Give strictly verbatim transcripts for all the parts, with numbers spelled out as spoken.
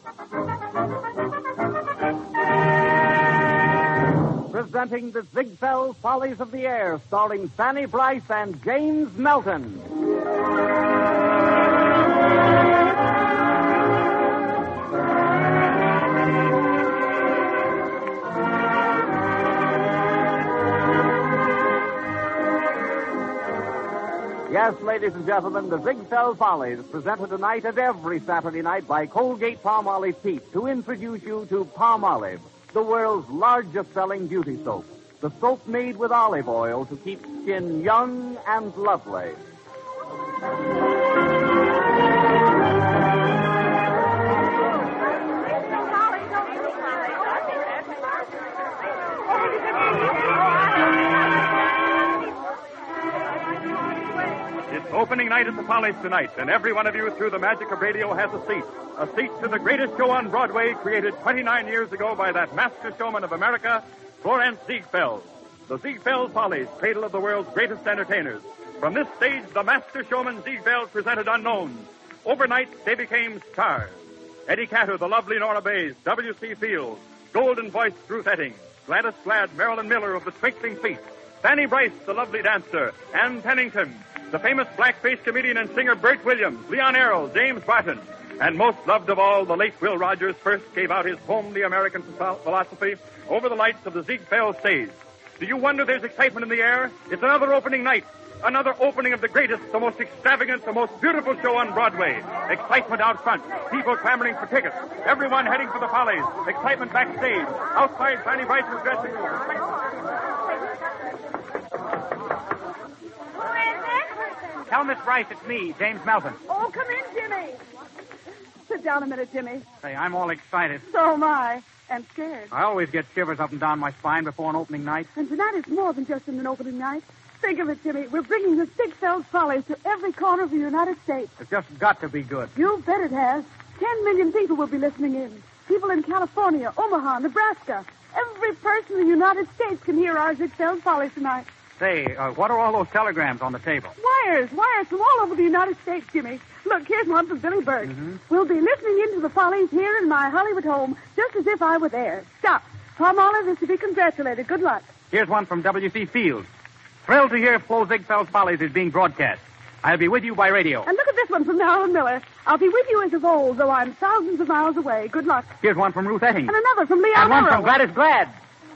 Presenting the Ziegfeld Follies of the Air, starring Fanny Brice and James Melton. Yes, ladies and gentlemen, the Ziegfeld Follies, presented tonight and every Saturday night by Colgate Palmolive Teeth, to introduce you to Palmolive, the world's largest-selling beauty soap. The soap made with olive oil to keep skin young and lovely. Opening night at the Follies tonight, and every one of you through the magic of radio has a seat. A seat to the greatest show on Broadway, created twenty-nine years ago by that master showman of America, Florence Ziegfeld. The Ziegfeld Follies, cradle of the world's greatest entertainers. From this stage, the master showman Ziegfeld presented unknowns. Overnight, they became stars. Eddie Cantor, the lovely Nora Bayes, W C Fields, golden-voiced Ruth Etting, Gladys Glad, Marilyn Miller of the Twinkling Feet, Fanny Brice, the lovely dancer, Ann Pennington, the famous blackface comedian and singer Bert Williams, Leon Errol, James Barton, and most loved of all, the late Will Rogers first gave out his homely American philosophy over the lights of the Ziegfeld stage. Do you wonder there's excitement in the air? It's another opening night, another opening of the greatest, the most extravagant, the most beautiful show on Broadway. Excitement out front, people clamoring for tickets, everyone heading for the Follies, excitement backstage, outside Fanny Brice's dressing room. Tell Miss Brice it's me, James Melton. Oh, come in, Jimmy. Sit down a minute, Jimmy. Say, I'm all excited. So am I. And scared. I always get shivers up and down my spine before an opening night. And tonight is more than just an opening night. Think of it, Jimmy. We're bringing the Ziegfeld Follies to every corner of the United States. It's just got to be good. You bet it has. Ten million people will be listening in. People in California, Omaha, Nebraska. Every person in the United States can hear our Ziegfeld Follies tonight. Say, uh, what are all those telegrams on the table? Wires, wires from all over the United States, Jimmy. Look, here's one from Billy Burke. Mm-hmm. We'll be listening into the Follies here in my Hollywood home, just as if I were there. Stop. Palmolive is to be congratulated. Good luck. Here's one from W C Fields. Thrilled to hear Flo Ziegfeld's Follies is being broadcast. I'll be with you by radio. And look at this one from Marilyn Miller. I'll be with you as of old, though I'm thousands of miles away. Good luck. Here's one from Ruth Etting. And another from Leon And one Errol. from Gladys Glad.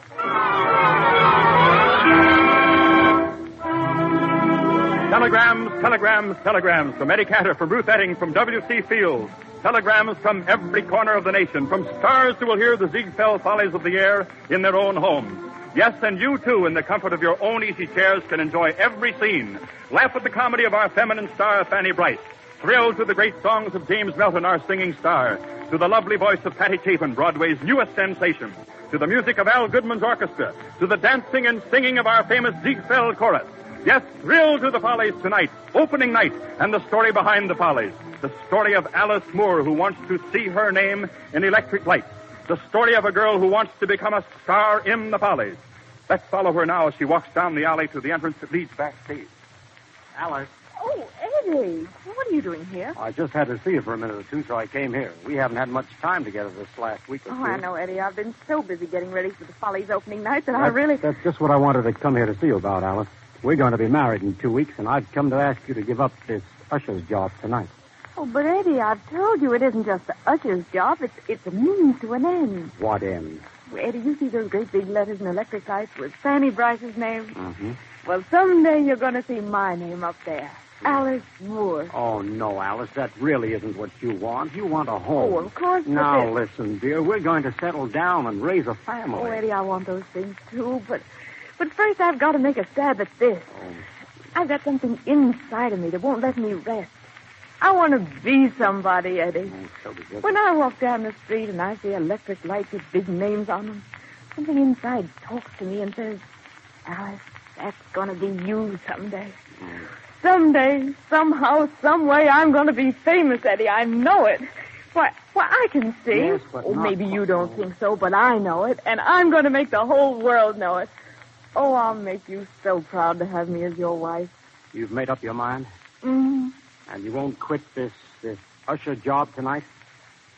Telegrams, telegrams, telegrams from Eddie Cantor, from Ruth Etting, from W C Fields. Telegrams from every corner of the nation, from stars who will hear the Ziegfeld Follies of the Air in their own homes. Yes, and you, too, in the comfort of your own easy chairs, can enjoy every scene. Laugh at the comedy of our feminine star, Fanny Brice. Thrill to the great songs of James Melton, our singing star. To the lovely voice of Patty Chapin, Broadway's newest sensation. To the music of Al Goodman's orchestra. To the dancing and singing of our famous Ziegfeld chorus. Yes, thrill to the Follies tonight, opening night, and the story behind the Follies. The story of Alice Moore, who wants to see her name in electric lights. The story of a girl who wants to become a star in the Follies. Let's follow her now as she walks down the alley to the entrance that leads backstage. Alice. Oh, Eddie, what are you doing here? I just had to see you for a minute or two, so I came here. We haven't had much time together this last week or two. Oh, I know, Eddie. I've been so busy getting ready for the Follies opening night that I That's, really... That's just what I wanted to come here to see you about, Alice. We're going to be married in two weeks, and I've come to ask you to give up this usher's job tonight. Oh, but Eddie, I've told you it isn't just the usher's job. It's it's a means to an end. What end? Well, Eddie, you see those great big letters in electric lights with Fanny Brice's name? Mm-hmm. Well, someday you're going to see my name up there. Alice Moore. Oh, no, Alice, that really isn't what you want. You want a home. Oh, of course. Now, but listen, dear, we're going to settle down and raise a family. Oh, Eddie, I want those things, too, but... But first, I've got to make a stab at this. Oh. I've got something inside of me that won't let me rest. I want to be somebody, Eddie. Oh, so be good. When I walk down the street and I see electric lights with big names on them, something inside talks to me and says, Alice, that's going to be you someday. Mm. Someday, somehow, some way, I'm going to be famous, Eddie. I know it. Why, why, I can sing. Yes, but oh, not maybe you don't possible. think so, but I know it, and I'm going to make the whole world know it. Oh, I'll make you so proud to have me as your wife. You've made up your mind? Mm-hmm. And you won't quit this, this usher job tonight?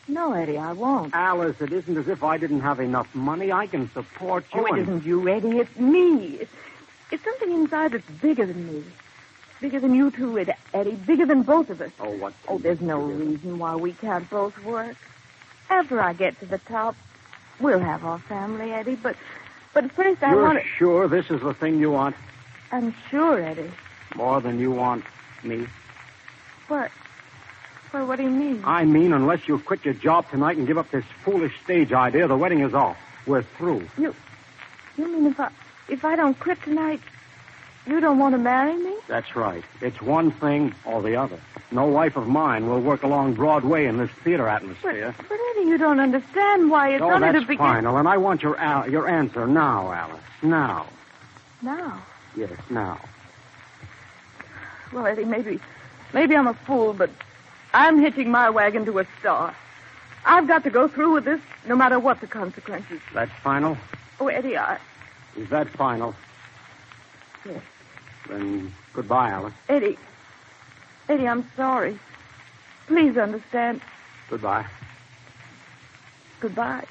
No, Eddie, I won't. Alice, it isn't as if I didn't have enough money. I can support you. Oh, it and... isn't you, Eddie. It's me. It's, it's something inside that's bigger than me. Bigger than you two, Ed- Eddie. Bigger than both of us. Oh, what? Oh, there's no reason why we can't both work. After I get to the top, we'll have our family, Eddie. But, but first I You're want to... sure this is the thing you want? I'm sure, Eddie. More than you want me? What? Well, what do you mean? I mean, unless you quit your job tonight and give up this foolish stage idea, the wedding is off. We're through. You, you mean if I, if I don't quit tonight, you don't want to marry me? That's right. It's one thing or the other. No wife of mine will work along Broadway in this theater atmosphere. But, but Eddie, you don't understand why it's oh, only that's to begin... final, and I want your al- your answer now, Alice. Now. Now? Yes, now. Well, Eddie, maybe, maybe I'm a fool, but I'm hitching my wagon to a star. I've got to go through with this, no matter what the consequences. That's final? Oh, Eddie, I... Is that final? Yes. Then goodbye, Alice. Eddie. Eddie, I'm sorry. Please understand. Goodbye. Goodbye.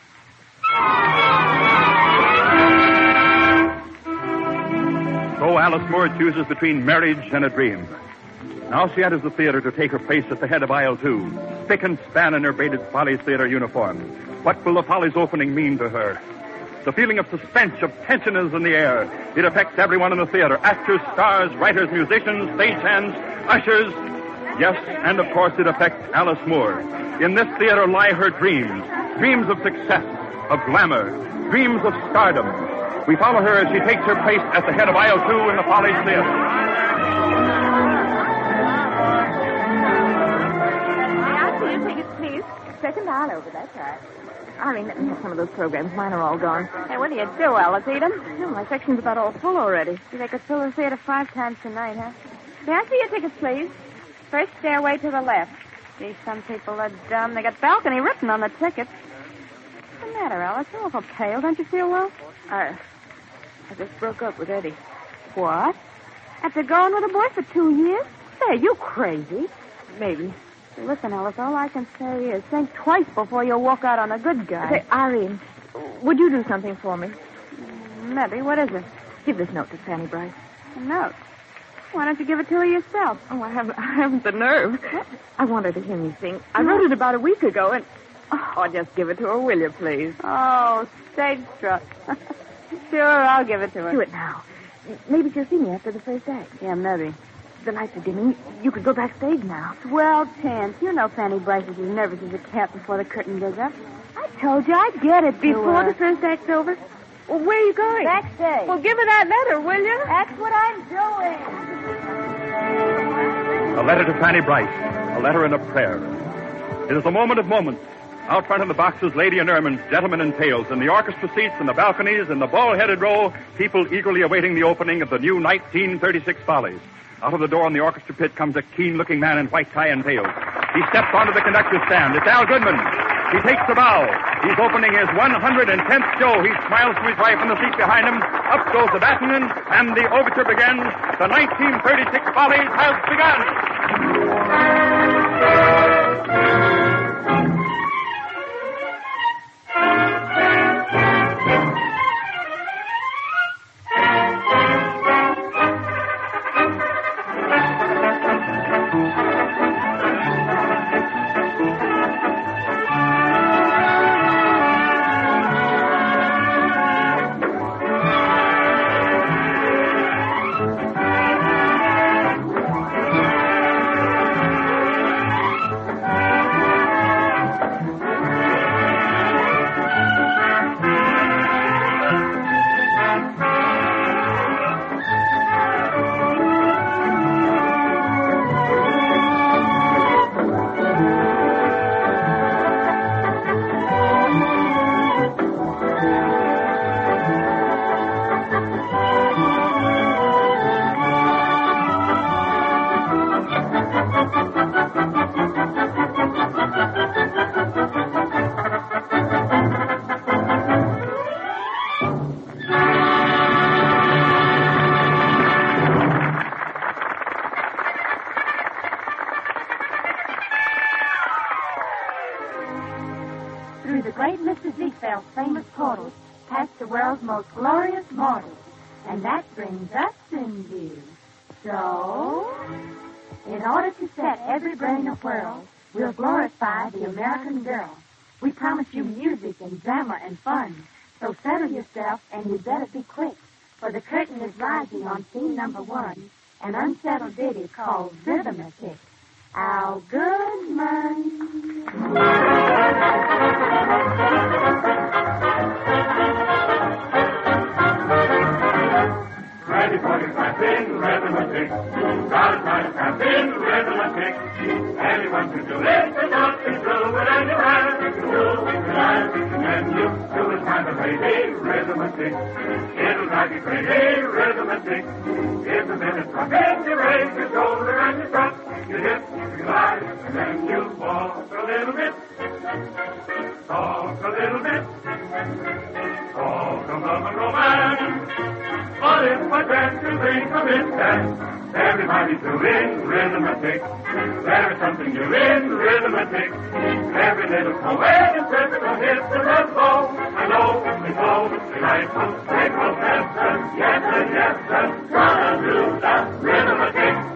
So Alice Moore chooses between marriage and a dream. Now she enters the theater to take her place at the head of aisle two, spick and span in her Braided Follies theater uniform. What will the Follies opening mean to her? The feeling of suspense, of tension is in the air. It affects everyone in the theater. Actors, stars, writers, musicians, stagehands, ushers. Yes, and of course it affects Alice Moore. In this theater lie her dreams. Dreams of success, of glamour, dreams of stardom. We follow her as she takes her place at the head of aisle two in the Follies theater. Please. Second aisle over, that's right. Irene, let me have some of those programs. Mine are all gone. Hey, what do you do, Alice? Eat 'em? No, my section's about all full already. They could fill the theater five times tonight, huh? May I see your tickets, please? First stairway to the left. Gee, some people are dumb. They got balcony written on the tickets. What's the matter, Alice? You're awful pale. Don't you feel well? I, I just broke up with Eddie. What? After going with a boy for two years? Say, you crazy? Maybe. Listen, Alice, all I can say is think twice before you walk out on a good guy. Say, Irene, would you do something for me? Maybe. What is it? Give this note to Fanny Bryce. A note? Why don't you give it to her yourself? Oh, I haven't, I haven't the nerve. What? I want her to hear me sing. I wrote it about a week ago, and... Oh, just give it to her, will you, please? Oh, stage struck. Sure, I'll give it to her. Do it now. Maybe she'll see me after the first act. Yeah, maybe. The lights are dimming. You could go backstage now. Swell chance. You know Fanny Bryce is as nervous as a cat before the curtain goes up. I told you I'd get it before the first act's over. Well, where are you going? Backstage. Well, give her that letter, will you? That's what I'm doing. A letter to Fanny Bryce. A letter and a prayer. It is a moment of moments. Out front in the boxes, lady and ermines, gentlemen in tails, in the orchestra seats, in the balconies, in the ball-headed row, people eagerly awaiting the opening of the new nineteen thirty-six Follies. Out of the door in the orchestra pit comes a keen-looking man in white tie and tails. He steps onto the conductor's stand. It's Al Goodman. He takes the bow. He's opening his one hundred tenth show. He smiles to his wife in the seat behind him. Up goes the baton, and the overture begins. The nineteen thirty-six Follies has begun. Through the great Mister Ziegfeld's famous portal passed the world's most glorious mortal. And that brings us in view. So, in order to set every brain a-whirl, we'll glorify the American girl. We promise you music and drama and fun. So settle yourself, and you better be quick, for the curtain is rising on scene number one, an unsettled ditty called Rhythmatic. Our good man. Ready for your clapping, Rhythmatic. Gotta try to clap in Rhythmatic. Anyone can do it, but not be true, but then you have to do it, and then you do it kind of crazy, Rhythmatic. It'll drive you crazy, Rhythmatic. If a minute's rocking, you raise your shoulder and you strut, you hip, you glide, and then you walk a little bit. Talk a little bit. Talk of love and romance. But if I tend to think of it, then everybody's doing Rhythmatic. There is something new in Rhythmatic. Every little poet is perfect on hits and a flow. I know it's so delightful, grateful, yes, yes, and yes, and gonna do that Rhythmatic.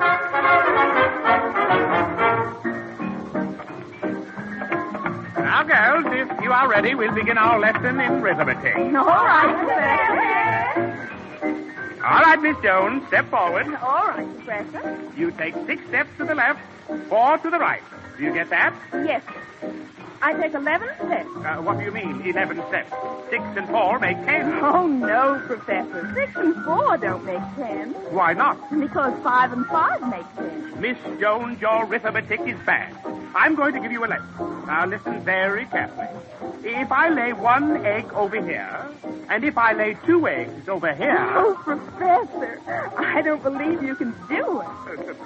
Now, girls, if you are ready, we'll begin our lesson in Rhythmatic. All right, Professor. All right, Miss Jones, step forward. All right, Professor. You take six steps to the left, four to the right. Do you get that? Yes. I take eleven steps. Uh, what do you mean, eleven steps? Six and four make ten. Oh, no, Professor. Six and four don't make ten. Why not? Because five and five make ten. Miss Jones, your Rhythmatic is bad. I'm going to give you a lesson. Now, listen very carefully. If I lay one egg over here, and if I lay two eggs over here... Oh, Professor, I don't believe you can do it.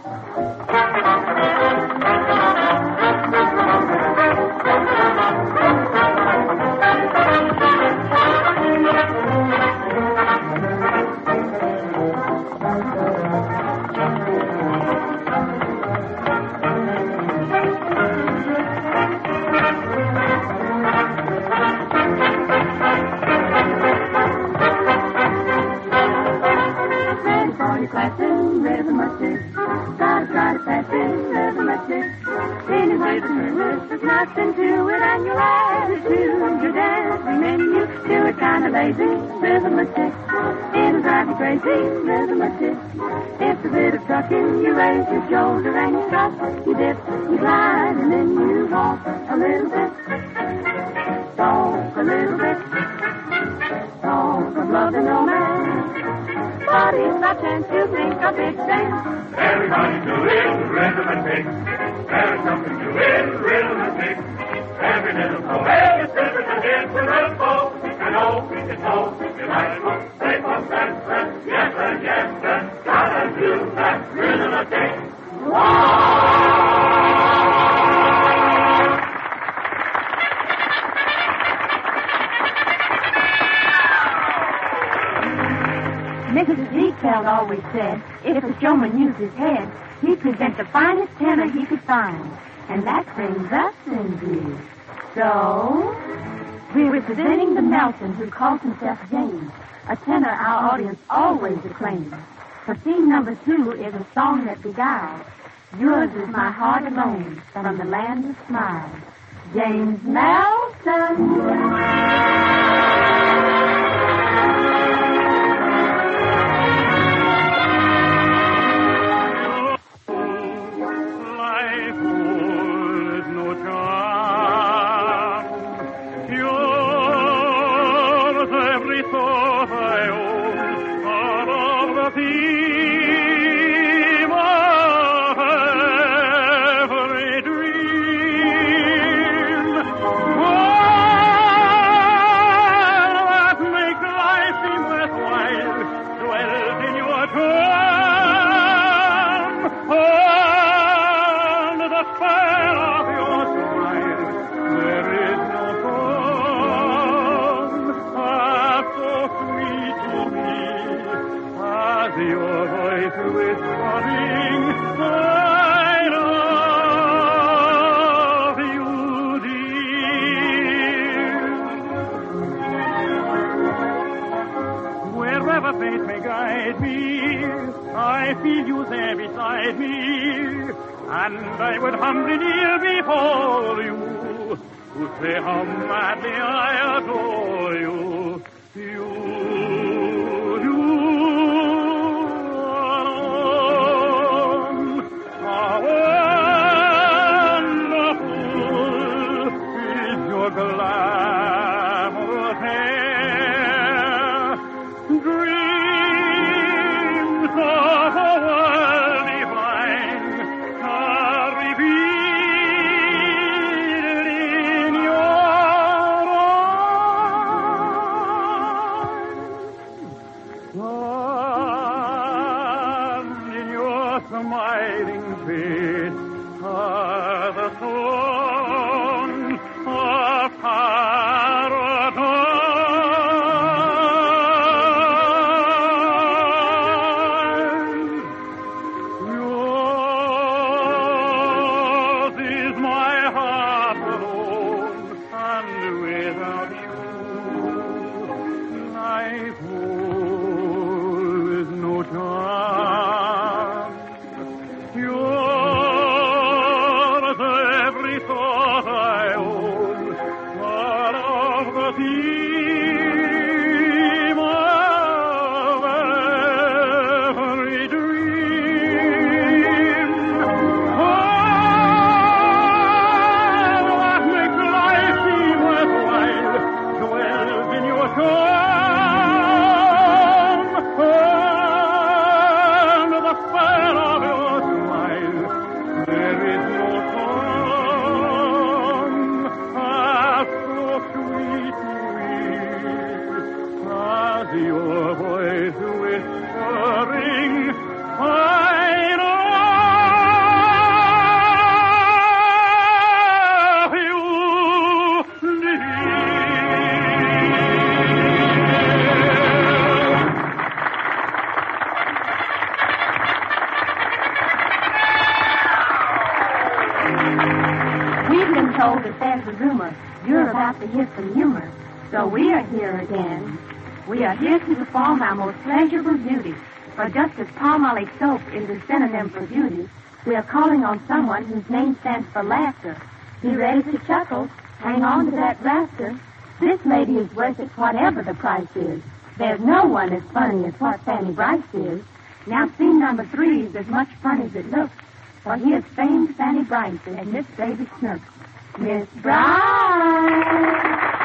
Nothing to it, and your attitude, your dancing, and you do it kind of lazy, Rhythmatic. It'll drive you crazy, Rhythmatic. It's a bit of trucking, you raise your shoulder and you strut, you dip, you glide, and then you walk a little bit, talk a little bit, talk of love and romance. But if I chance to think of big dance, everybody's doing Rhythmatic. There's something to in Rhythmatic. Every little poet is different and it's a real flow. I know it's so delightful, playful, sense, yes and yes and gotta do that Rhythmatic. Mister Ziegfeld always said, if a showman used his head, he'd present the finest tenor he could find. And that brings us in view. So, we're presenting the Melton who calls himself James, a tenor our audience always acclaims. For scene number two is a song that beguiles. Yours is my heart alone from the land of smiles. James Melton. The I feel you there beside me, and I would humbly kneel before you to say how madly I adore you. You, you alone are wonderful. Is your glamorous hair, dreams of a world divine are revealed in your eyes. And in your smiling face are the thorns of paradise. Yours is my heart alone, and without you, life holds no charm. Yours every thought I own, but of the theme of every dream. Oh, what makes life seem worthwhile dwells in your charm, and the spell of your smile. There is no song half so sweet, sweet as your voice whispering, I love you, dear. We've been told that there's a rumor you're about to hear some humor, so we are here again. We are here to perform our most pleasurable duty. For just as Palmolive soap is a synonym for beauty, we are calling on someone whose name stands for laughter. Be ready to chuckle. Hang on to that rafter. This lady is worth it whatever the price is. There's no one as funny as what Fanny Bryce is. Now scene number three is as much fun as it looks. For here's famed Fanny Bryce and Miss Baby Snooks. Miss Bryce!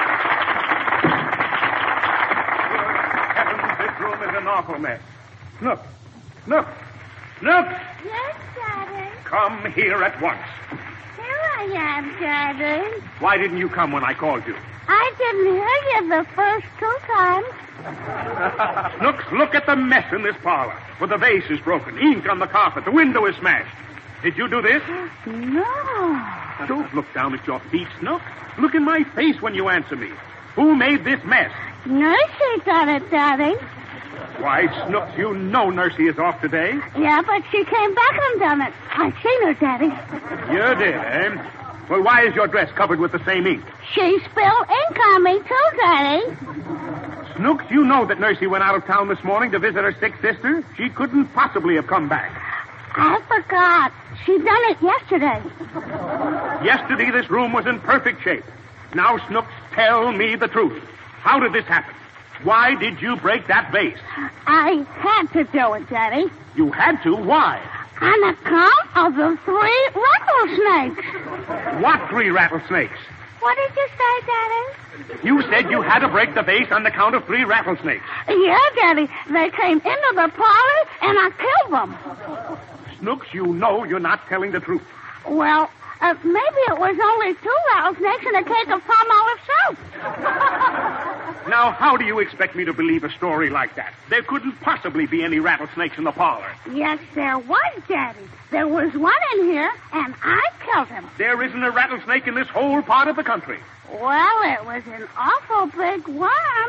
Heavens, this room is an awful mess. Snook! Snook! Snook! Yes, Daddy. Come here at once. Here I am, Daddy. Why didn't you come when I called you? I didn't hear you the first two times. Snooks, look at the mess in this parlor. Where the vase is broken, ink on the carpet, the window is smashed. Did you do this? No. Don't look down at your feet, Snook. Look in my face when you answer me. Who made this mess? Nursey done it, Daddy. Why, Snooks, you know Nursey is off today. Yeah, but she came back and done it. I seen her, Daddy. You did, eh? Well, why is your dress covered with the same ink? She spilled ink on me, too, Daddy. Snooks, you know that Nursey went out of town this morning to visit her sick sister. She couldn't possibly have come back. I forgot. She done it yesterday. Yesterday, this room was in perfect shape. Now, Snooks, tell me the truth. How did this happen? Why did you break that vase? I had to do it, Daddy. You had to? Why? On account of the three rattlesnakes. What three rattlesnakes? What did you say, Daddy? You said you had to break the vase on the count of three rattlesnakes. Yeah, Daddy. They came into the parlor, and I killed them. Snooks, you know you're not telling the truth. Well, uh, maybe it was only two rattlesnakes and a cake of palm olive soap. Now, how do you expect me to believe a story like that? There couldn't possibly be any rattlesnakes in the parlor. Yes, there was, Daddy. There was one in here, and I killed him. There isn't a rattlesnake in this whole part of the country. Well, it was an awful big worm.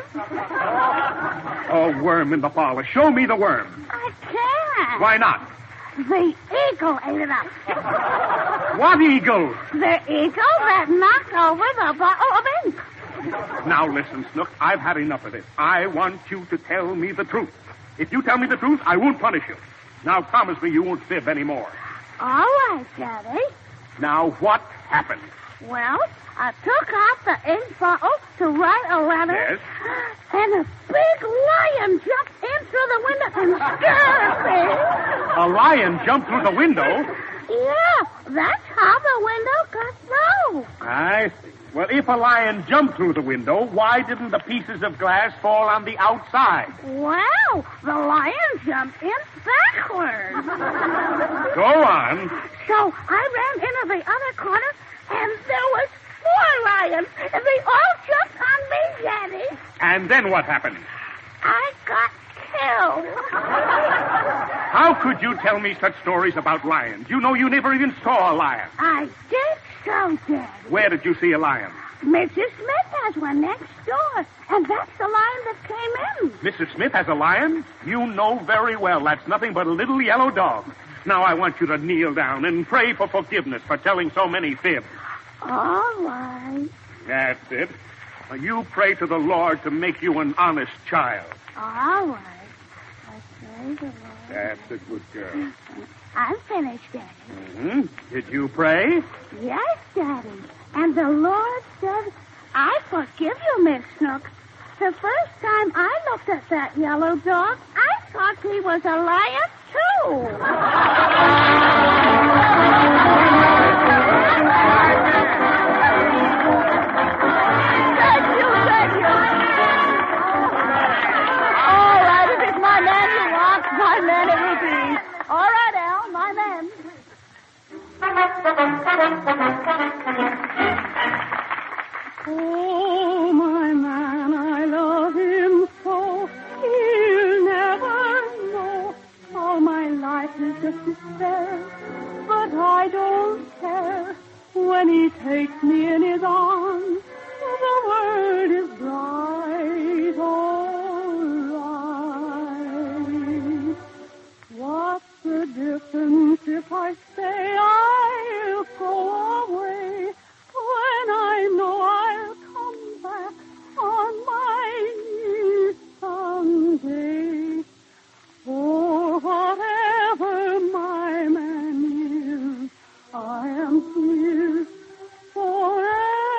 A worm in the parlor. Show me the worm. I can't. Why not? The eagle ate it up. What eagle? The eagle that knocked over the bottle of ink. Now listen, Snook, I've had enough of this. I want you to tell me the truth. If you tell me the truth, I won't punish you. Now promise me you won't fib anymore. All right, Daddy. Now what happened? Well, I took out the ink bottle to write a letter. Yes? And a big lion jumped in through the window and scared me. A lion jumped through the window? Yeah, that's how the window got through. I see. Well, if a lion jumped through the window, why didn't the pieces of glass fall on the outside? Well, the lion jumped in backwards. Go on. So I ran into the other corner, and there was four lions, and they all jumped on me, Daddy. And then what happened? I got killed. How could you tell me such stories about lions? You know you never even saw a lion. I did so, Daddy. Where did you see a lion? Missus Smith has one next door, and that's the lion that came in. Missus Smith has a lion? You know very well that's nothing but a little yellow dog. Now I want you to kneel down and pray for forgiveness for telling so many fibs. All right. That's it. Now, you pray to the Lord to make you an honest child. All right. I pray the Lord. That's a good girl. I'm finished, Daddy. Mm-hmm. Did you pray? Yes, Daddy. And the Lord said, I forgive you, Miss Snooks. The first time I looked at that yellow dog, I thought he was a lion, too. Thank you, thank you. All right, if it's my man you want, my man it will be. All right, Al, my man. Oh, my man, I love him so. He'll never know all my life is just despair. But I don't care when he takes me in his arms. The world is bright, all right. What's the difference if I say I'll go away when I know I'll come back on my knees someday? For whatever my man is, I am his forever.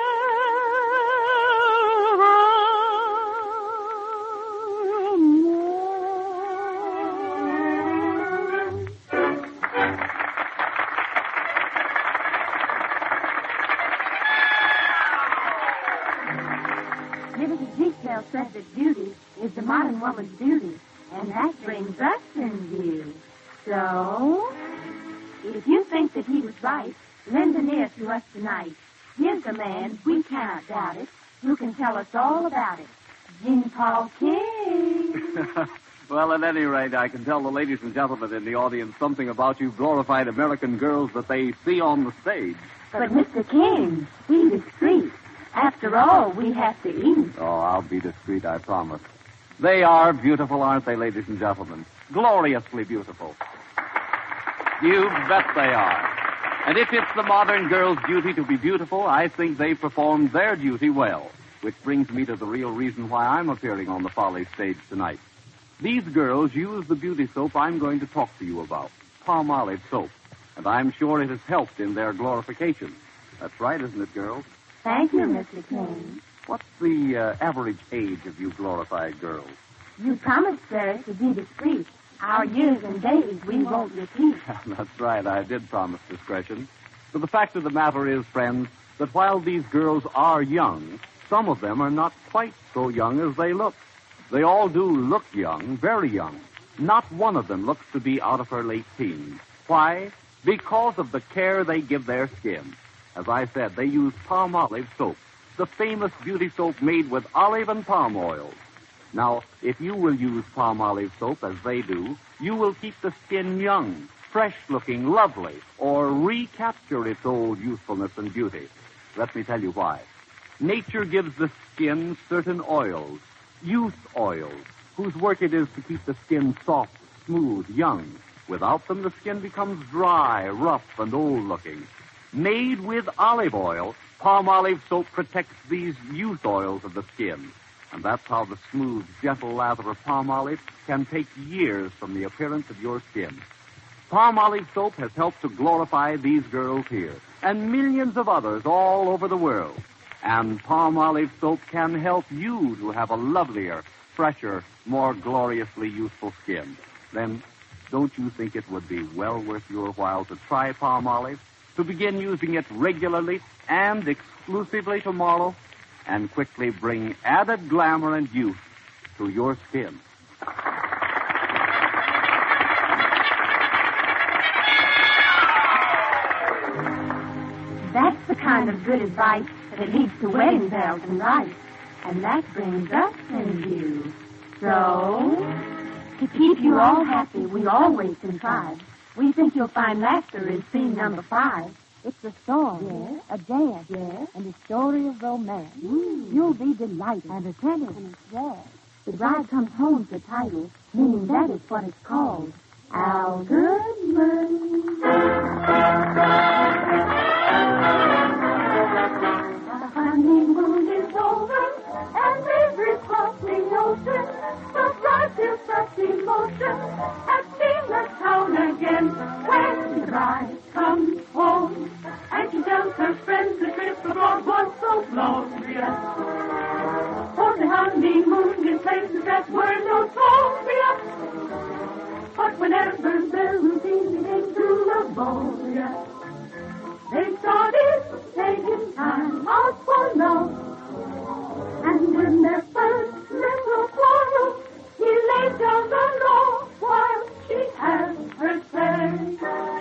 Detail said that beauty is the modern woman's duty, and that brings us in view. So, if you think that he was right, lend an ear to us tonight. Here's a man, we cannot doubt it, who can tell us all about it. Jean Paul King. Well, at any rate, I can tell the ladies and gentlemen in the audience something about you glorified American girls that they see on the stage. But, Mister King, be discreet. After all, we have to eat. Oh, I'll be discreet, I promise. They are beautiful, aren't they, ladies and gentlemen? Gloriously beautiful. You bet they are. And if it's the modern girl's duty to be beautiful, I think they performed their duty well. Which brings me to the real reason why I'm appearing on the Folly stage tonight. These girls use the beauty soap I'm going to talk to you about, Palmolive soap. And I'm sure it has helped in their glorification. That's right, isn't it, girls? Thank you, Mister King. What's the uh, average age of you glorified girls? You promised, sir, to be discreet. Our years and days we won't repeat. That's right, I did promise discretion. But the fact of the matter is, friends, that while these girls are young, some of them are not quite so young as they look. They all do look young, very young. Not one of them looks to be out of her late teens. Why? Because of the care they give their skin. As I said, they use Palmolive soap, the famous beauty soap made with olive and palm oils. Now, if you will use Palmolive soap as they do, you will keep the skin young, fresh-looking, lovely, or recapture its old youthfulness and beauty. Let me tell you why. Nature gives the skin certain oils, youth oils, whose work it is to keep the skin soft, smooth, young. Without them, the skin becomes dry, rough, and old-looking. Made with olive oil, Palmolive soap protects these youth oils of the skin. And that's how the smooth, gentle lather of Palmolive can take years from the appearance of your skin. Palmolive soap has helped to glorify these girls here and millions of others all over the world. And Palmolive soap can help you to have a lovelier, fresher, more gloriously youthful skin. Then, don't you think it would be well worth your while to try Palmolive, to begin using it regularly and exclusively tomorrow, and quickly bring added glamour and youth to your skin? That's the kind of good advice that leads to wedding bells and lights. And that brings us in you. So, to keep you all happy, we always contrive. We think you'll find laughter in scene number five. It's a song, Yes. a dance, Yes. and a story of romance. Mm. You'll be delighted. And a tennis. And it's there. The Bride Comes Home's the title, meaning that is what it's called. Al Goodman. The honeymoon is over, and every sparkling notion, the bride such emotion, has seen the town again. When the bride comes home, and she tells her friends the trip abroad was so glorious. For the honeymoon in places that were notorious. But whenever the routine came to laborious, they started taking time out for love. And in their first little quarrel, he laid down the law while she had her say.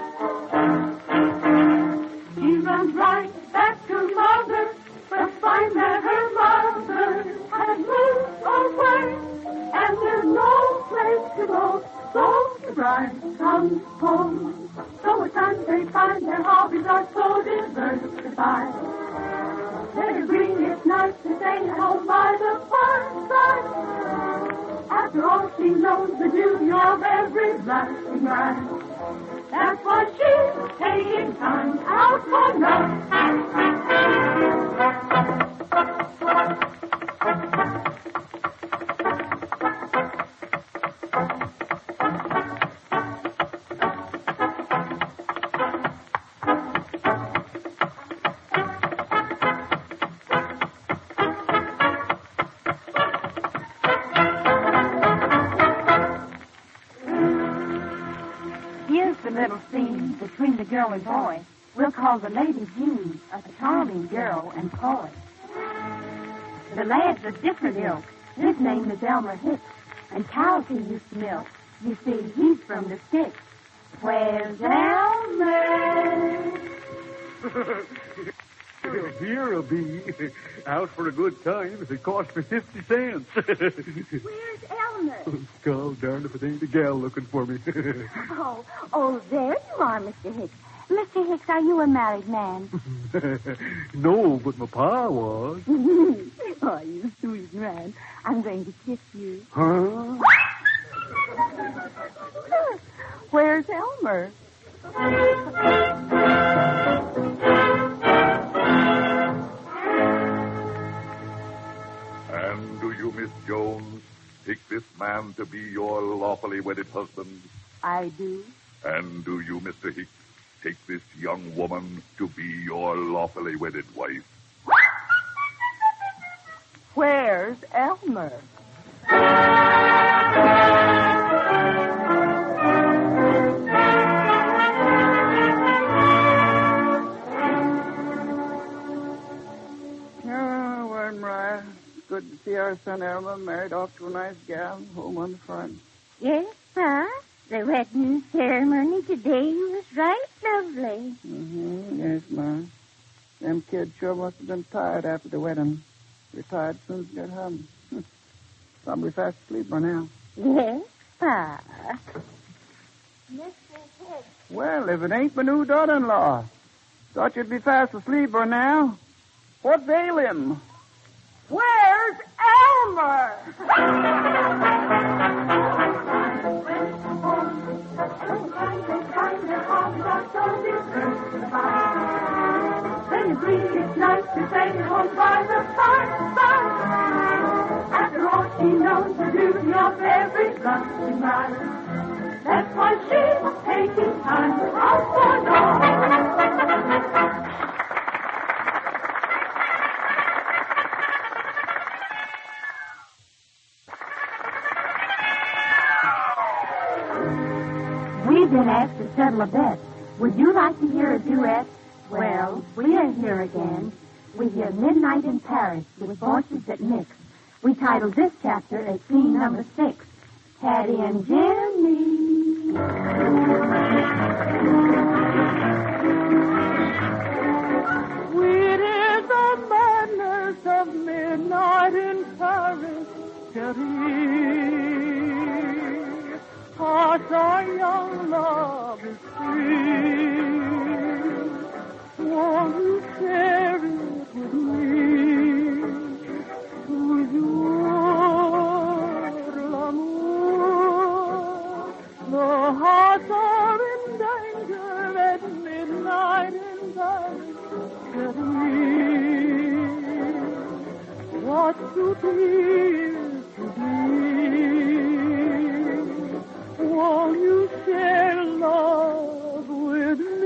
She runs right back to mother, but finds that her mother had moved away, and there's no place to go. So the bride comes home. So at times they find their hobbies are so diversified. They agree it's nice to stay at home by the fireside. After all, she knows the beauty of every blushing bride. That's why she's taking time out for love. Little scene between the girl and boy we'll call the Lady Jean, a charming girl and poet. The lad's a different ilk. His name is Elmer Hicks, and cows he used to milk. You see, he's from the sticks. Where's Elmer? Here I'll be. Out for a good time. It cost me fifty cents. Where's Elmer? God darn if it ain't a gal looking for me. Oh, oh, there you are, Mister Hicks. Mister Hicks, are you a married man? No, but my pa was. Oh, you sweet man. I'm going to kiss you. Huh? Where's Elmer? And do you, Miss Jones, take this man to be your lawfully wedded husband? I do. And do you, Mister Hicks, take this young woman to be your lawfully wedded wife? Where's Elmer? Oh, Warren Mariah. Good to see our son Elmer married off to a nice gal, home on the farm. Yes, Pa. The wedding ceremony today was right lovely. Mm-hmm. Yes, Ma. Them kids sure must have been tired after the wedding. Retired as soon as they got home. Probably fast asleep by now. Yes, Pa. Mister Hicks. Well, if it ain't my new daughter-in-law. Thought you'd be fast asleep by now. What's ailing him? Where's Elmer? They agree it's nice to stay home by the fireside. After all, she knows the beauty of every blushing bride. That's 'cause she's taking time out for love. We've been asked to settle a bet. Would you like to hear a duet? Well, we are here again. We hear Midnight in Paris with voices that mix. We titled this chapter as scene number six, Hattie and Jimmy. Sweet is the madness of midnight in Paris, Cherry. Hearts our young love is free. Won't you share it with me? Toujours l'amour. The hearts are in danger at midnight in Paris. What to be is to be. Won't you share love with me?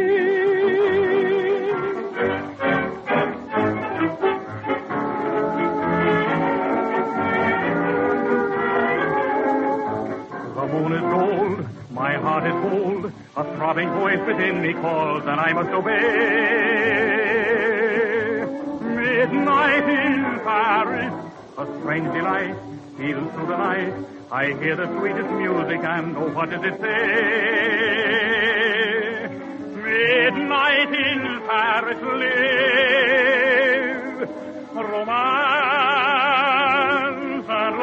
The moon is gold, my heart is cold, a throbbing voice within me calls, and I must obey. Midnight in Paris, a strange delight, steals through the night. I hear the sweetest music, and oh, what does it say? Midnight in Paris, live romance and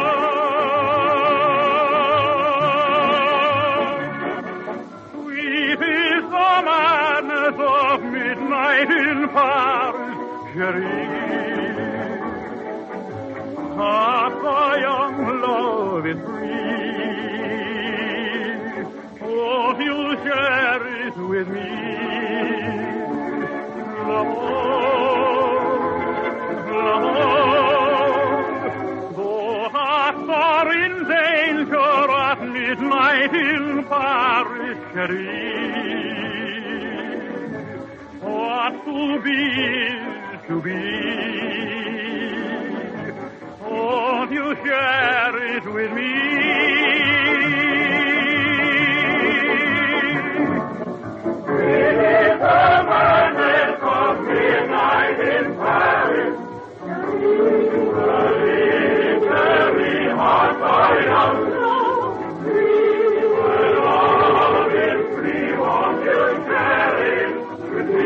love. Sweet is the madness of midnight in Paris, chérie. Half the young love is free. Oh, you share it with me. L'amour, l'amour. Though hearts are in danger at midnight in Paris, chérie. What to be is to be. Won't you share it with me? It is the madness of midnight in Paris. The literary hearts are young. Where love is free, won't you share it with me?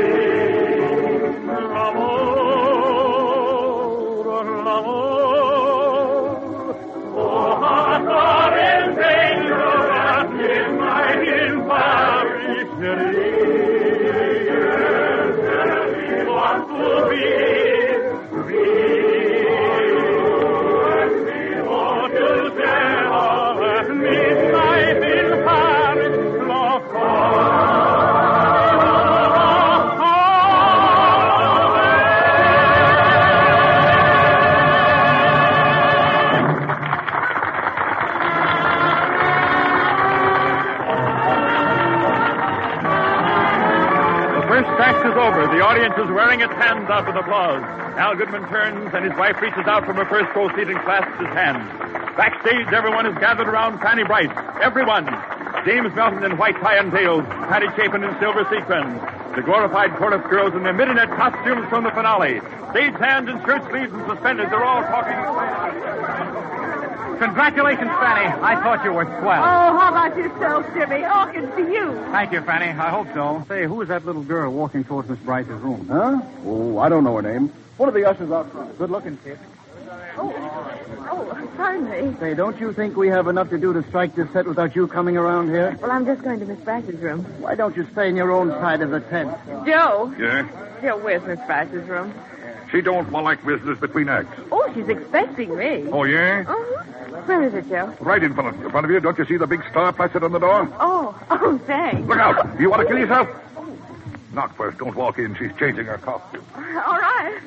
The audience is wearing its hands out with applause. Al Goodman turns and his wife reaches out from her first row seat and clasps his hand. Backstage, everyone is gathered around Fanny Brice. Everyone. James Melton in white tie and tails, Patty Chapin in silver sequins. The glorified chorus girls in their midnight costumes from the finale. Stage hands and shirt sleeves and suspenders, they're all talking. Congratulations, Fanny. I thought you were swell. Oh, how about yourself, Jimmy? Hawkins to you. Thank you, Fanny. I hope so. Say, who is that little girl walking towards Miss Bryce's room? Huh? Oh, I don't know her name. One of the ushers out front. Good looking kid. Oh, oh, pardon me. Say, don't you think we have enough to do to strike this set without you coming around here? Well, I'm just going to Miss Bryce's room. Why don't you stay in your own side of the tent? Joe. Yeah? Joe, where's Miss Bryce's room? She don't like visitors between acts. Oh, she's expecting me. Oh, yeah? Uh-huh. Where is it, Joe? Right in front of you. In front of you. Don't you see the big star plastered on the door? Oh, oh, thanks. Look out. Do you want to kill yourself? Knock first. Don't walk in. She's changing her costume. All right.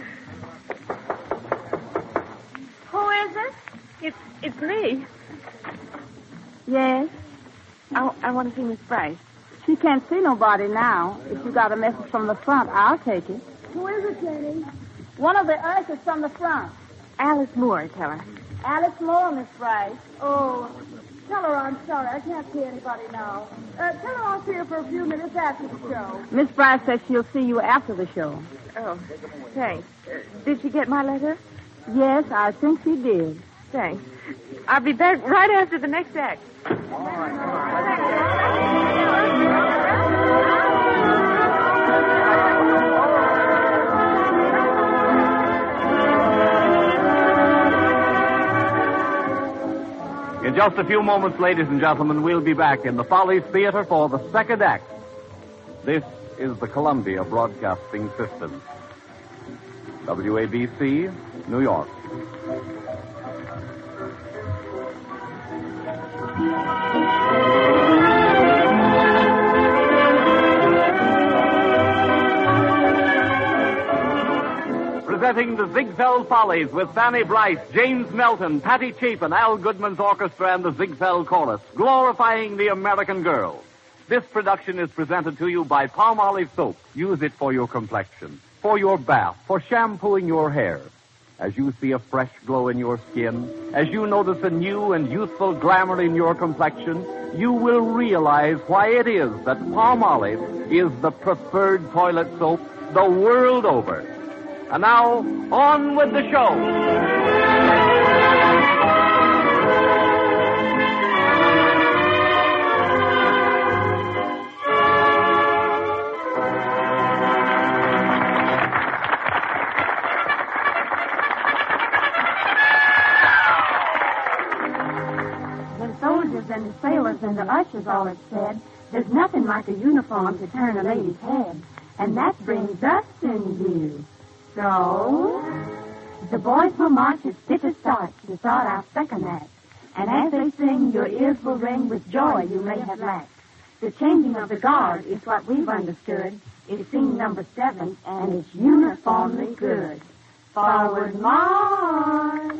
Who is it? It's, it's me. Yes? I, I want to see Miss Bryce. She can't see nobody now. If you got a message from the front, I'll take it. Who is it, Jenny? One of the ushers from the front. Alice Moore, tell her. Alice Moore, Miss Bryce. Oh, tell her I'm sorry. I can't see anybody now. Uh, tell her I'll see her for a few minutes after the show. Miss Bryce says she'll see you after the show. Oh, thanks. Uh, did she get my letter? Yes, I think she did. Thanks. I'll be back right after the next act. In just a few moments, ladies and gentlemen, we'll be back in the Follies Theater for the second act. This is the Columbia Broadcasting System. W A B C, New York. Presenting the Ziegfeld Follies with Fanny Bryce, James Melton, Patty Chapin, Al Goodman's orchestra, and the Ziegfeld Chorus, glorifying the American girl. This production is presented to you by Palmolive Soap. Use it for your complexion, for your bath, for shampooing your hair. As you see a fresh glow in your skin, as you notice a new and youthful glamour in your complexion, you will realize why it is that Palmolive is the preferred toilet soap the world over. And now, on with the show. And the sailors and the ushers all have said, there's nothing like a uniform to turn a lady's head. And that brings us in view. So, the boys will march at stiff as start to start our second act. And as they sing, your ears will ring with joy you may have lacked. The changing of the guard is what we've understood. It's scene number seven, and it's uniformly good. Forward march!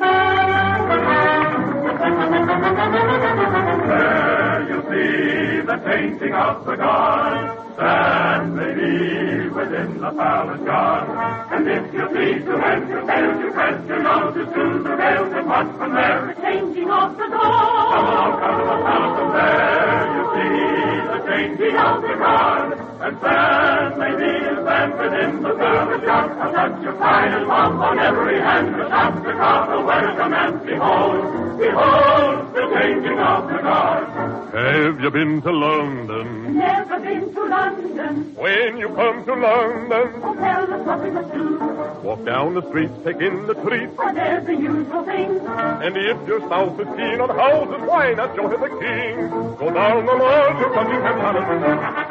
There you see the changing of the guard. Stand lady within the palace yard. And if you please to hand your tails, you press your noses to the rails and watch from there the changing of the guard. Come along, come to the palace, and there you see the changing of the guard. And stand lady is stand within the palace yard. A touch of pride and pomp on every hand. The shout, the crowd, the welcome, and behold, behold the changing of the guard. Have you been to London? Never been to London. When you come to London, Oh, tell us what we must do. walk down the streets, take in the treats. Why, there's the usual thing. And if your spouse is keen on houses, why not join the king? Go down the mall to Buckingham Palace.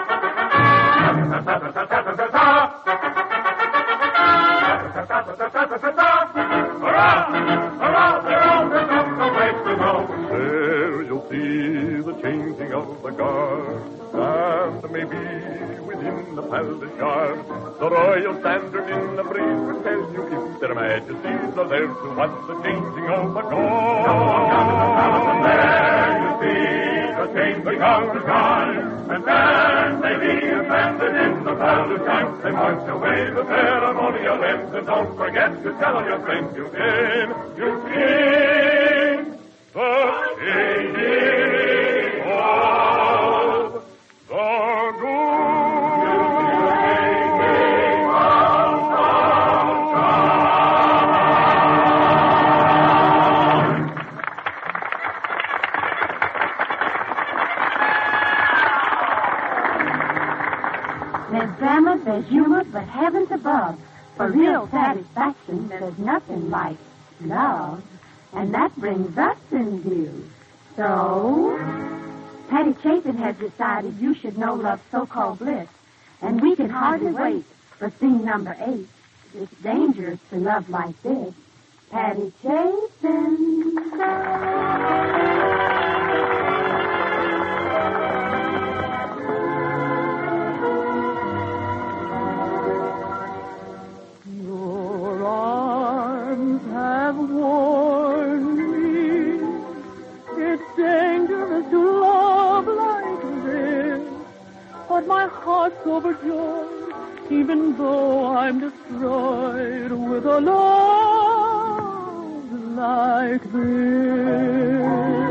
There you'll see the changing of the guard. And maybe within the palace yard, the royal standard in the breeze will tell you if their majesties are there to watch the changing of the guard. There you see the changing of the guard. And then they be abandoned in the palace yard. They march away the ceremonial ends. And don't forget to tell your friends you've been, you've seen the changing of the guard. There's drama, there's humor, but heavens above, for real satisfaction, there's nothing like love. And that brings us in view. So, Patty Chapin has decided you should know love's so-called bliss. And we can hardly wait for scene number eight. It's dangerous to love like this. Patty Chapin. Your arms have warned me. It's dangerous to love like even though I'm destroyed with a love like this.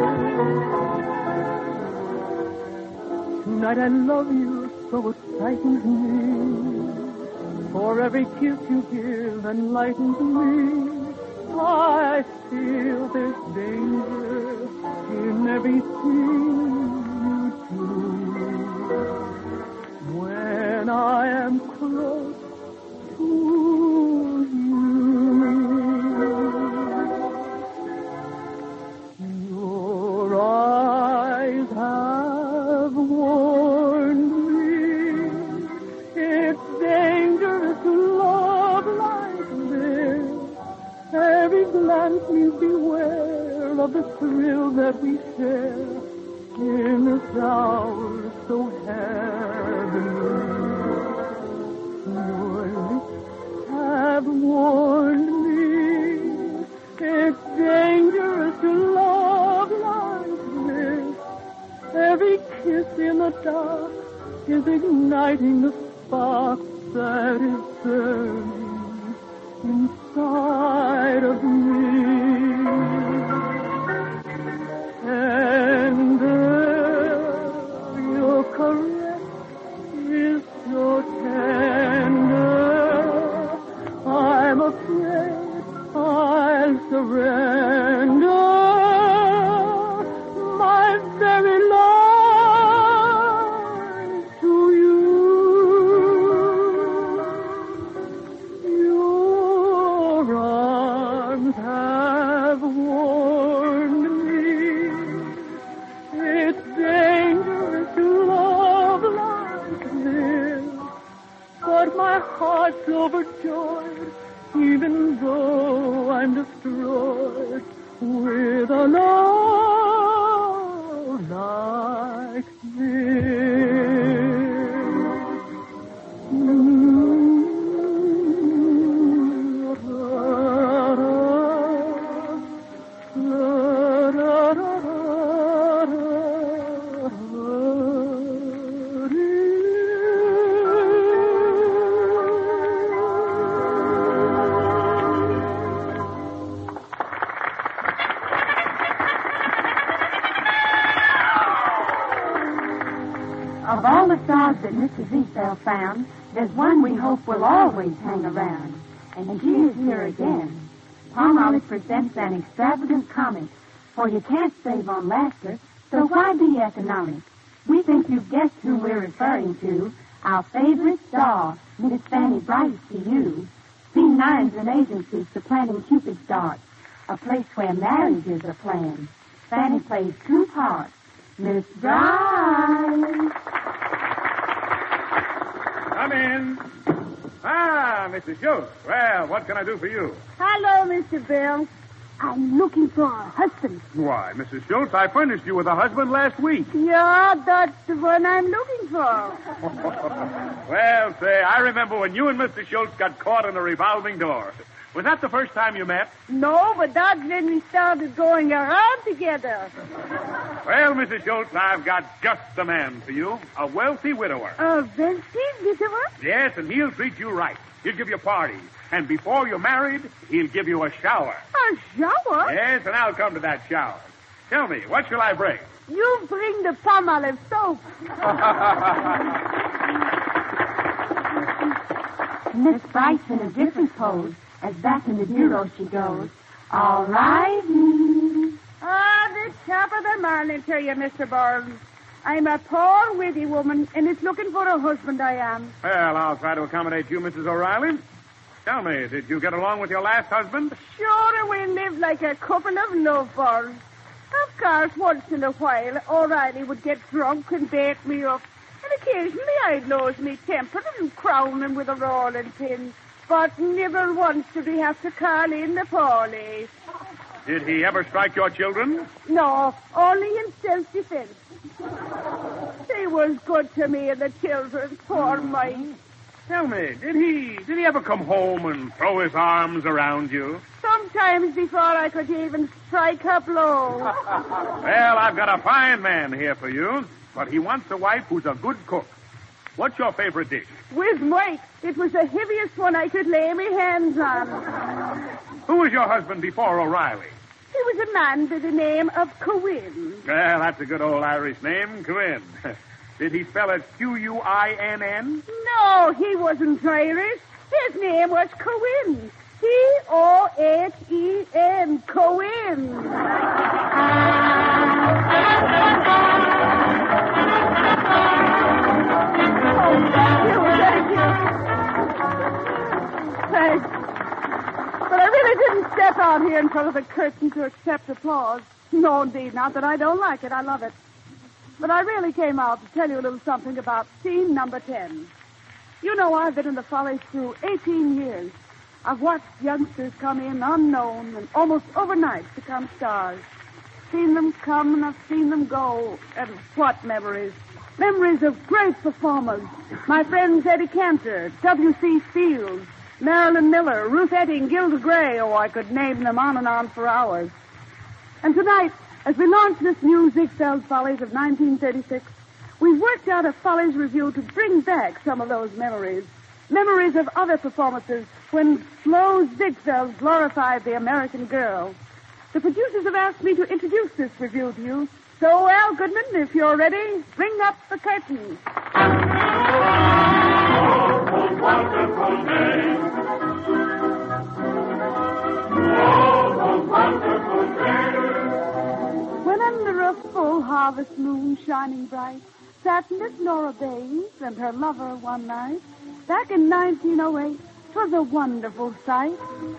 Tonight I love you so it frightens me. For every kiss you give enlightens me. I feel there's danger in everything you do. When I am close to you, your eyes have warned me. It's dangerous to love like this. Every glance means beware of the thrill that we share in this hour so heavenly. Your lips have warned me. It's dangerous to love like this. Every kiss in the dark is igniting the spark that is burning inside of me. And uh, your caress is so tender. I'm afraid I'll surrender my very life to you. Your arms have warned me. It's dangerous to love like this. But my heart's overjoyed, even though I'm destroyed with a love like this. Of all the stars that Mister Ziegfeld found, there's one we hope will always hang around. And she is here again. Palmolive presents an extravagant comic, for you can't save on laughter, so why be economic? We think you've guessed who we're referring to, our favorite star, Miss Fanny Bright to you. Scene nine's an agency supplanting Cupid's dart, a place where marriages are planned. Fanny plays two parts. Miss Bright. Come in. Ah, Missus Schultz. Well, what can I do for you? Hello, Mister Bill. I'm looking for a husband. Why, Missus Schultz, I furnished you with a husband last week. Yeah, that's the one I'm looking for. Well, say, I remember when you and Mister Schultz got caught in a revolving door. Was that the first time you met? No, but that's when we started going around together. Well, Missus Schultz, I've got just the man for you. A wealthy widower. A wealthy widower? Yes, and he'll treat you right. He'll give you parties. And before you're married, he'll give you a shower. A shower? Yes, and I'll come to that shower. Tell me, what shall I bring? You bring the Palmolive soap. Miss Bright's in a different pose, as back in the bureau she goes. All right. Ah, the top of the morning to you, Mister Burns. I'm a poor, witty woman, and it's looking for a husband I am. Well, I'll try to accommodate you, Missus O'Reilly. Tell me, did you get along with your last husband? Sure, we lived like a couple of lovebirds. Of course, once in a while, O'Reilly would get drunk and bake me up. And occasionally I'd lose me temper and crown him with a rolling pin. But never once did we have to call in the police. Did he ever strike your children? No, only in self-defense. He was good to me and the children, poor mite. Tell me, did he did he ever come home and throw his arms around you? Sometimes before I could even strike a blow. Well, I've got a fine man here for you, but he wants a wife who's a good cook. What's your favorite dish? With Mike. It was the heaviest one I could lay my hands on. Who was your husband before O'Reilly? He was a man by the name of Quinn. Well, that's a good old Irish name, Quinn. Did he spell it Q U I N N? No, he wasn't Irish. His name was Quinn. C O H E N. Quinn. Oh, thank you, thank you. Thanks. But I really didn't step out here in front of the curtain to accept applause. No, indeed, not that I don't like it. I love it. But I really came out to tell you a little something about scene number ten. You know, I've been in the Follies through eighteen years. I've watched youngsters come in unknown and almost overnight become stars. Seen them come and I've seen them go. And what memories. Memories of great performers. My friends Eddie Cantor, W C Fields, Marilyn Miller, Ruth Etting, Gilda Gray. Oh, I could name them on and on for hours. And tonight, as we launch this new Ziegfeld Follies of nineteen thirty-six, we've worked out a Follies review to bring back some of those memories. Memories of other performances when Flo Ziegfeld glorified the American girl. The producers have asked me to introduce this review to you. So, Al Goodman, if you're ready, bring up the curtain. Oh, wonderful day. Oh, wonderful day. When under a full harvest moon shining bright, sat Miss Nora Baines and her lover one night. Back in nineteen oh eight, 'twas a wonderful sight.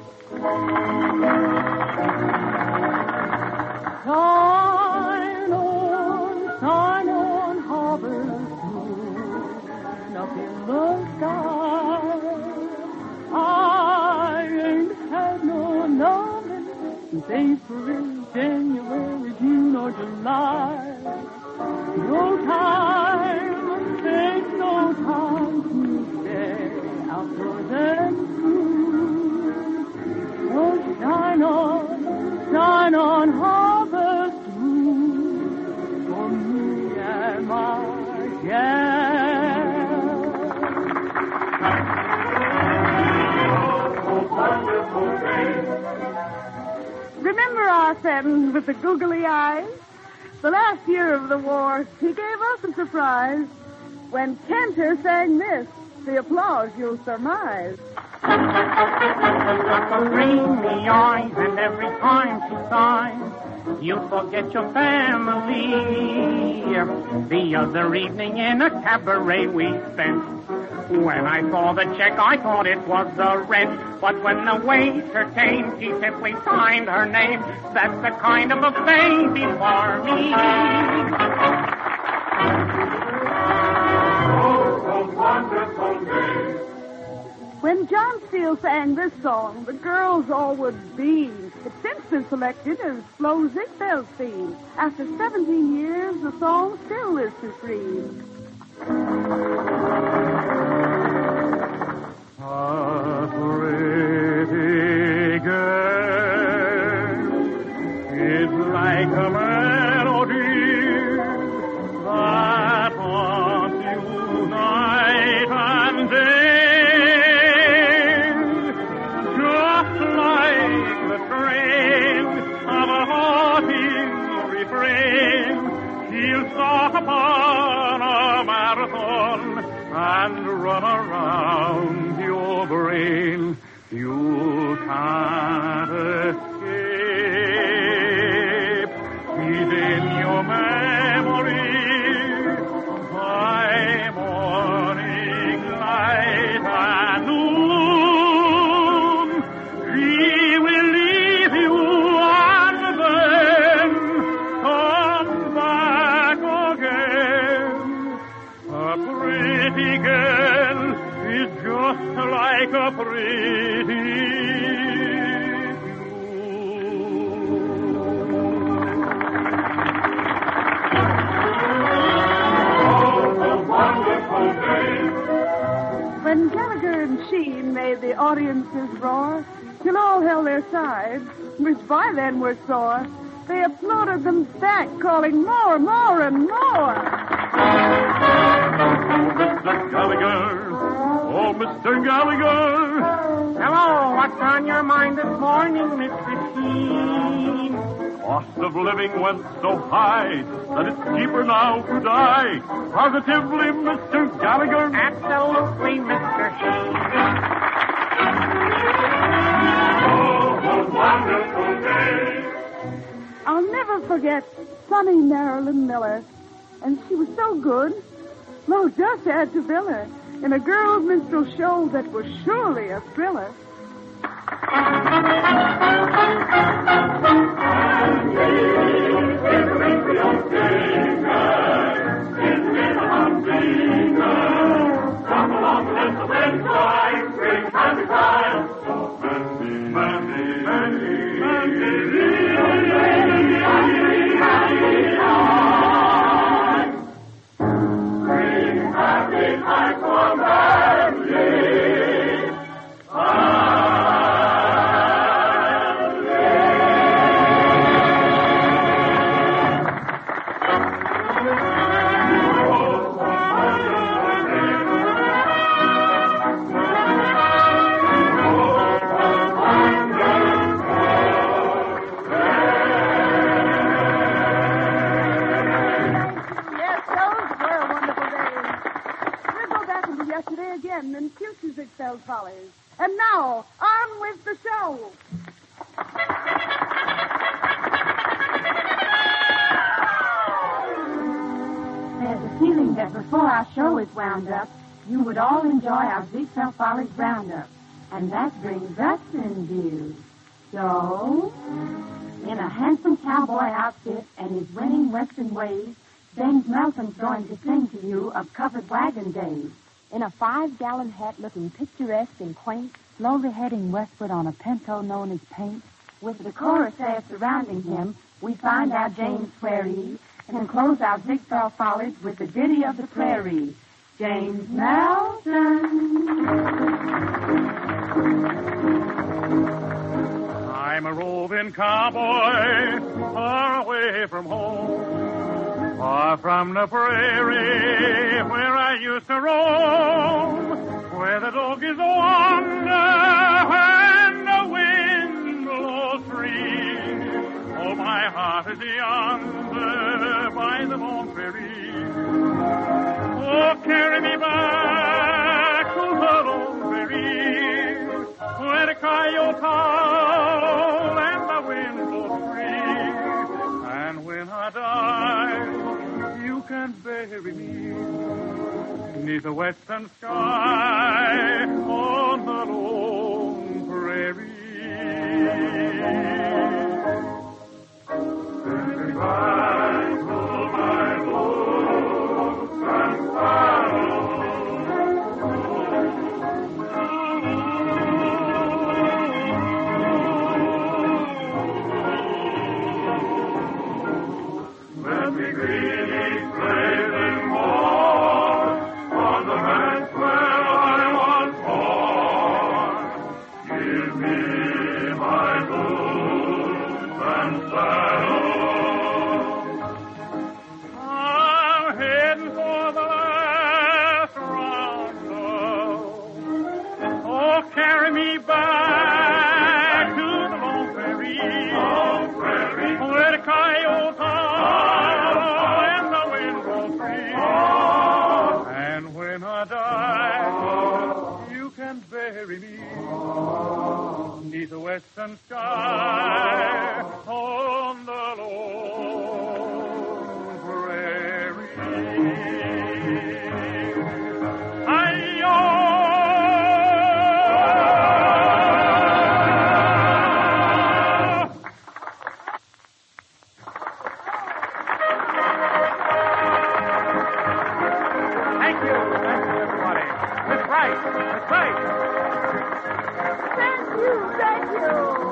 Shine on, shine on, harvest moon, up in the sky. I ain't had no loving since April, January, June, or July. No time, take no time to stay outdoors and through. Oh, shine on, shine on, harvest moon, for me and my gal. Oh, wonderful day. Remember our friend with the googly eyes? The last year of the war, he gave us a surprise when Cantor sang this. The applause you'll surmise. Dreamy eyes, and every time she sighs, you forget your family. The other evening in a cabaret we spent. When I saw the check, I thought it was the rent. But when the waiter came, she simply signed her name. That's the kind of a baby for me. Oh, wonderful day. When John Steele sang this song, the girls all would beam. It's since been selected as Flo Ziegfeld's theme. After seventeen years, the song still is supreme. A pretty girl is like a melody that haunts you night and day, just like the train of a haunting refrain. She'll start upon a marathon and run around your brain. You can't escape. She's in your memory by morning light and noon. She will leave you and then come back again. A pretty girl is just like a pretty When Gallagher and Sheen made the audiences roar, till all held their sides, which by then were sore, they applauded them back, calling more, more, and more. Mister Gallagher. Oh, Mister Gallagher. Hello, what's on your mind this morning, Mister Sheen? Cost of living went so high that it's cheaper now to die. Positively, Mister Gallagher. Absolutely, Mister Sheen. Oh, what wonderful day. I'll never forget Sunny Marilyn Miller. And she was so good. Flo just had to bill her in a girls' minstrel show that was surely a thriller. Follies. And now, on with the show. There's a feeling that before our show is wound up, you would all enjoy our Ziegfeld Follies Roundup. And that brings us in view. So, in a handsome cowboy outfit and his winning western ways, James Melton's going to sing to you of Covered Wagon Days. In a five-gallon hat looking picturesque and quaint, slowly heading westward on a pinto known as Paint. With the chorus there surrounding him, we find our James where he and close our Ziegfeld Follies with the ditty of the prairie. James Melton. I'm a roving cowboy, far away from home, far from the prairie where I used to roam, where the doggies wander when the wind blows free. Oh, my heart is yonder by the lone prairie. Oh, carry me back to the lone prairie, where the coyote howl and the wind blows free. And when I die, you can bury me beneath the western sky on the lone prairie. Goodbye to my books and let me greet play them more on the ranch where I was born. Give me my boots and saddle. I'm heading for the last roundup. Oh, carry me back to the lone prairie. Lone prairie. Where the coyotes and the wind blows free. And when I die, you can bury me beneath the western sky on the lone prairie. Hi-yo! Thank you. Thank you, everybody. Miss Wright. Miss Wright. Thank you, thank you.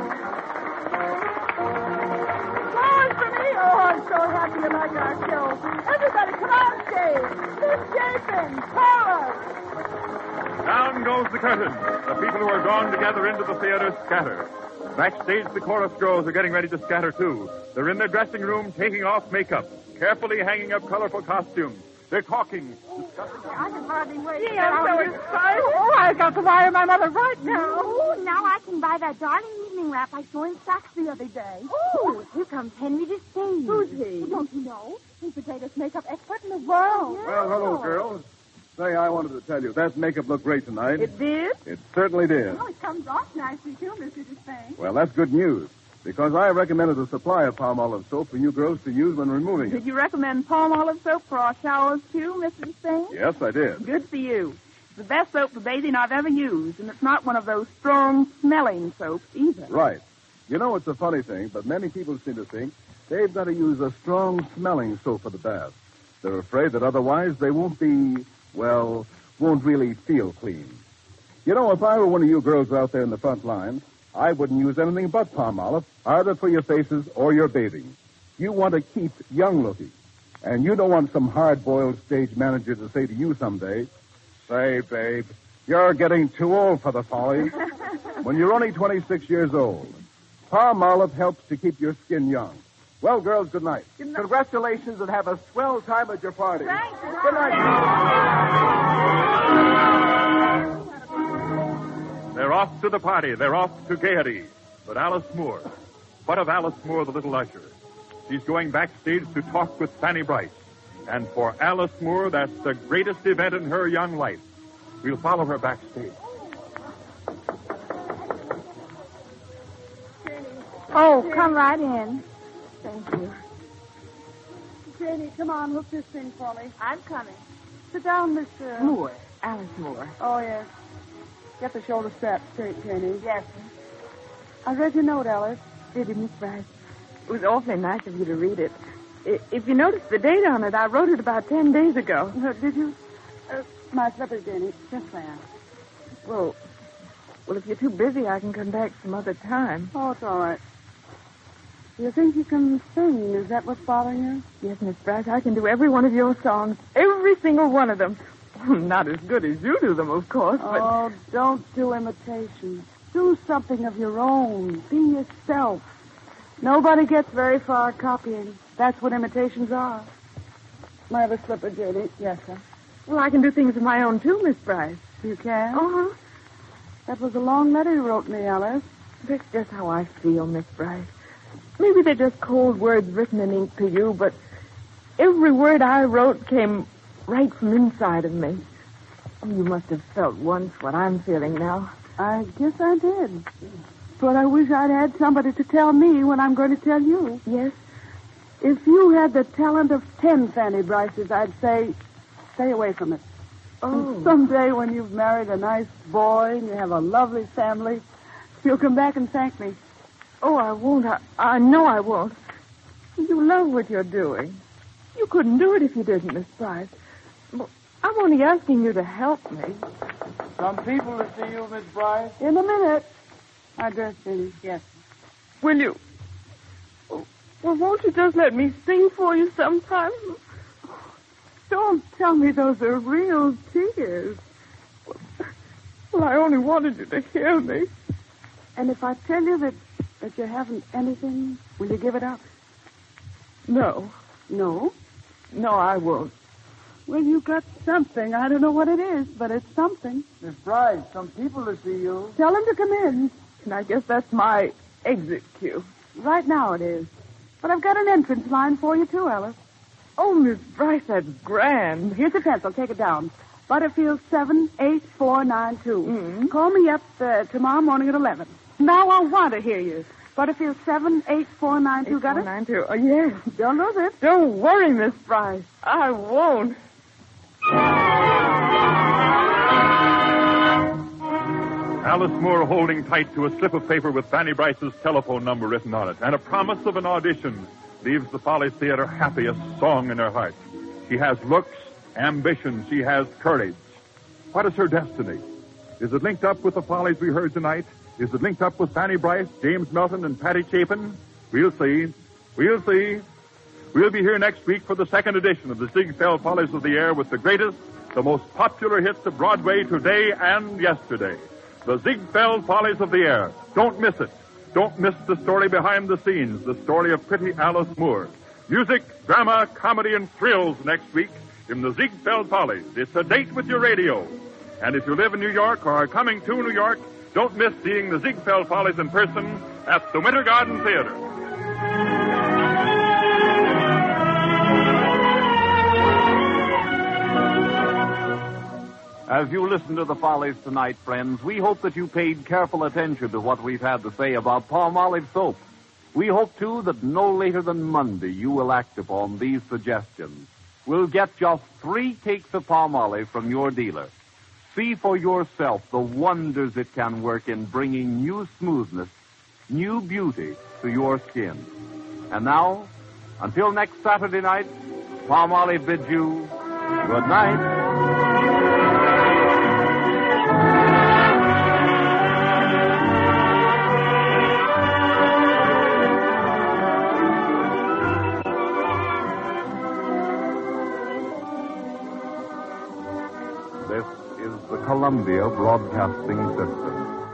Flowers for me. Oh, I'm so happy you like our show. Everybody, come on stage. Miss Jason, chorus. Down goes the curtain. The people who are drawn together into the theater scatter. Backstage, the chorus girls are getting ready to scatter, too. They're in their dressing room taking off makeup, carefully hanging up colorful costumes. They're talking. I can hardly wait. Gee, I'm so excited. Oh, I've got to wire my mother right now. Oh, now I can buy that darling evening wrap I saw in Saks the other day. Oh, here comes Henry Destaine. Who's he? Well, don't you know? He's the greatest makeup expert in the world. Well, hello, girls. Say, I wanted to tell you, that makeup looked great tonight. It did? It certainly did. Oh, it comes off nicely, too, Mister Destaine. Well, that's good news, because I recommended a supply of palm olive soap for you girls to use when removing it. Did you recommend palm olive soap for our showers, too, Mister Destaine? Yes, I did. Good for you. It's the best soap for bathing I've ever used, and it's not one of those strong-smelling soaps either. Right. You know, it's a funny thing, but many people seem to think they've got to use a strong-smelling soap for the bath. They're afraid that otherwise they won't be, well, won't really feel clean. You know, if I were one of you girls out there in the front line, I wouldn't use anything but palm olive, either for your faces or your bathing. You want to keep young looking. And you don't want some hard-boiled stage manager to say to you someday, "Say, babe, you're getting too old for the folly," when you're only twenty-six years old. Palm olive helps to keep your skin young. Well, girls, good night. Good night. Congratulations, and have a swell time at your party. Thanks. Good night. They're off to the party. They're off to gaiety. But Alice Moore, what of Alice Moore, the little usher? She's going backstage to talk with Fanny Bryce. And for Alice Moore, that's the greatest event in her young life. We'll follow her backstage. Oh, come right in. Thank you. Janie, come on, hook this thing for me. I'm coming. Sit down, Mister Moore. Alice Moore. Oh, yes. Get the shoulder strap straight, Janie. Yes. I read your note, Alice. Did you, Miss Bryce? It was awfully nice of you to read it. I- If you notice the date on it, I wrote it about ten days ago. Uh, did you? Uh, my slipper, Janie. Just there. Well, well, if you're too busy, I can come back some other time. Oh, it's all right. You think you can sing? Is that what's bothering you? Yes, Miss Bryce, I can do every one of your songs. Every single one of them. Not as good as you do them, of course, but... Oh, don't do imitations. Do something of your own. Be yourself. Nobody gets very far copying. That's what imitations are. My other slipper, Janie. Yes, sir. Well, I can do things of my own, too, Miss Bryce. You can? Uh-huh. That was a long letter you wrote me, Alice. That's just how I feel, Miss Bryce. Maybe they're just cold words written in ink to you, but every word I wrote came right from inside of me. Oh, you must have felt once what I'm feeling now. I guess I did. But I wish I'd had somebody to tell me when I'm going to tell you. Yes? If you had the talent of ten Fanny Bryces, I'd say, stay away from it. Oh. And someday when you've married a nice boy and you have a lovely family, you'll come back and thank me. Oh, I won't. I, I know I won't. You love what you're doing. You couldn't do it if you didn't, Miss Bryce. Well, I'm only asking you to help me. Some people to see you, Miss Bryce. In a minute. I dress, Jenny. Yes. Will you? Well, won't you just let me sing for you sometime? Don't tell me those are real tears. Well, I only wanted you to hear me. And if I tell you that, that you haven't anything, will you give it up? No. No? No, I won't. Well, you got something. I don't know what it is, but it's something. Miss Bryce, some people to see you. Tell them to come in. And I guess that's my exit cue. Right now it is. But I've got an entrance line for you, too, Alice. Oh, Miss Bryce, that's grand. Here's a pencil. Take it down. Butterfield seven eight four nine two. Mm-hmm. Call me up uh, tomorrow morning at eleven. Now I want to hear you. Butterfield seven eight four nine two. Got it? Nine two. Oh, yes. Don't lose it. Don't worry, Miss Bryce. I won't. Alice Moore holding tight to a slip of paper with Fanny Bryce's telephone number written on it and a promise of an audition leaves the Follies Theater happiest song in her heart. She has looks, ambition. She has courage. What is her destiny? Is it linked up with the Follies we heard tonight? Is it linked up with Fanny Bryce, James Melton, and Patty Chapin? We'll see. We'll see. We'll be here next week for the second edition of the Ziegfeld Follies of the Air with the greatest, the most popular hits of Broadway today and yesterday. The Ziegfeld Follies of the Air. Don't miss it. Don't miss the story behind the scenes, the story of pretty Alice Moore. Music, drama, comedy, and thrills next week from the Ziegfeld Follies. It's a date with your radio. And if you live in New York or are coming to New York, don't miss seeing the Ziegfeld Follies in person at the Winter Garden Theater. As you listen to the Follies tonight, friends, we hope that you paid careful attention to what we've had to say about Palmolive soap. We hope, too, that no later than Monday you will act upon these suggestions. We'll get just three cakes of Palmolive from your dealer. See for yourself the wonders it can work in bringing new smoothness, new beauty to your skin. And now, until next Saturday night, Palmolive bids you good night. This is the Columbia Broadcasting System.